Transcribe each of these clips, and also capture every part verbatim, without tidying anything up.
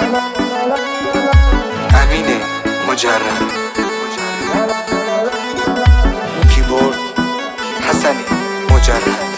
امین مجرد کیبورد حسن مجرد.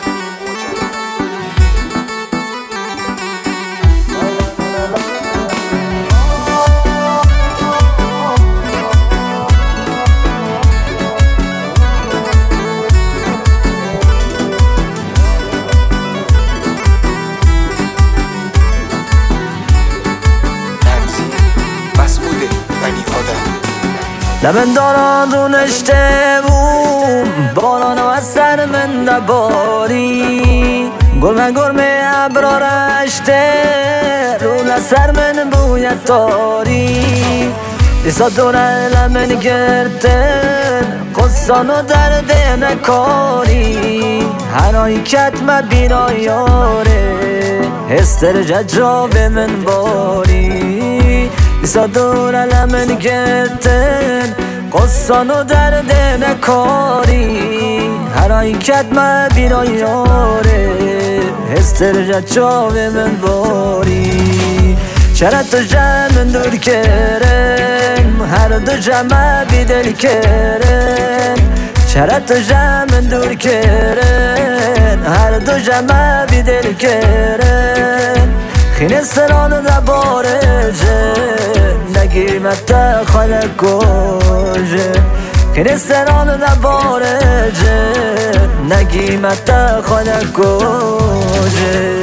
لبن داران رو نشته بوم باران و از سر من نباری گرمه گرمه ابرا رشته رو لسر من بوید تاری ایسا دوره لمن گرتن قصان و درد نکاری هرایی کتم بینا یاره هستر ججا به من باری ایسا دوره لمن گرتن قصان و درد نکاری هرایی کتم بینا یاره هستر ججا به من باری چرا تو جمع دور کرن هر دو جمع بیدل کرن چرا تو جمع دور کرن هر دو جمع بیدل کرن خین سران دا بارجه نگیمت خلق کجه خین سران دا بارجه نگیمت خلق کجه.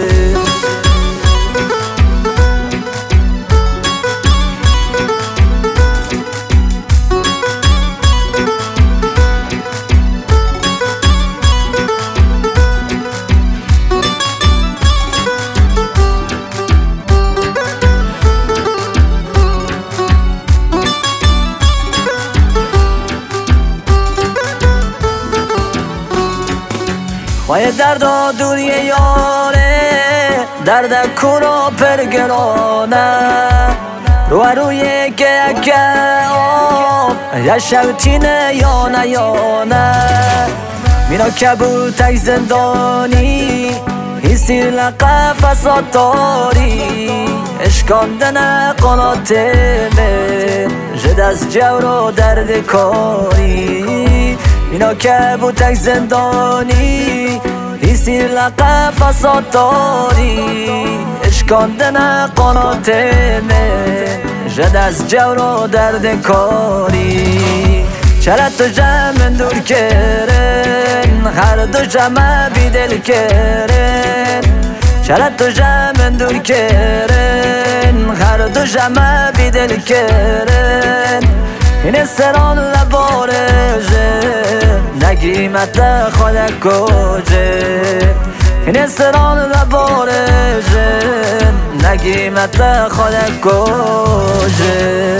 خواهی درد و دوری یاره درد کورو پرگرانه رو روی که اکه آب یا شوتینه یانه یانه مینا کبوتک زندانی حسی لقه فساد داری اشکاندن قنات من جد از جور و درد کاری مینا کبوتک زندانی حسی لقه فساد داری اشکاندن قنات من جد از جور و درد کاری چرا تو جمع دور کرن هر دو جمع بیدل کرن چرا تو جمع دور کرن هر دو جمع بیدل کرن این سران لبارجه نگیمت خلق کجه این سران لبارجه نگیمت خلق کجه.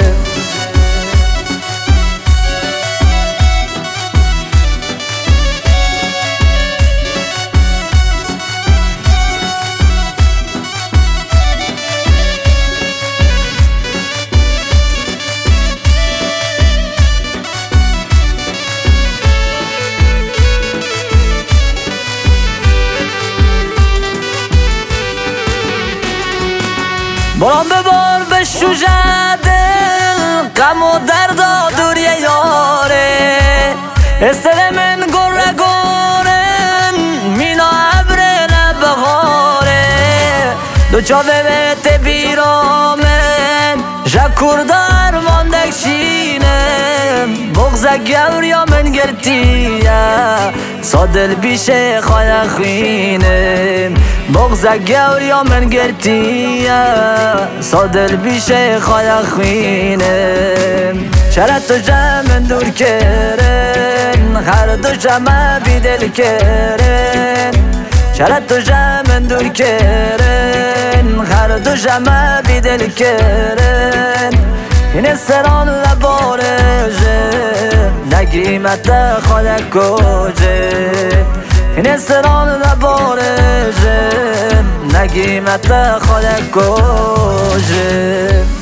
باران ببار به شوجه دل غم و درد و دوری یاره استر من گره گرن مینا عبر نبغاره دو چاوه بیت بیرامن جکور دار ماندک شینم بغزه گوریا من گرتیه صادل بیشه خواهی خوینم بغزه گوریا من گرتیه صادل بیشه خواهی خوینم چرا تو جمع دور کرن هر دو جمع بیدل کرن چرا تو جمع دور کرن هر دو جمع بیدل کرن این سران لبارجه نگیمت خلق کجه این سران لبارجه نگیمت خلق کجه.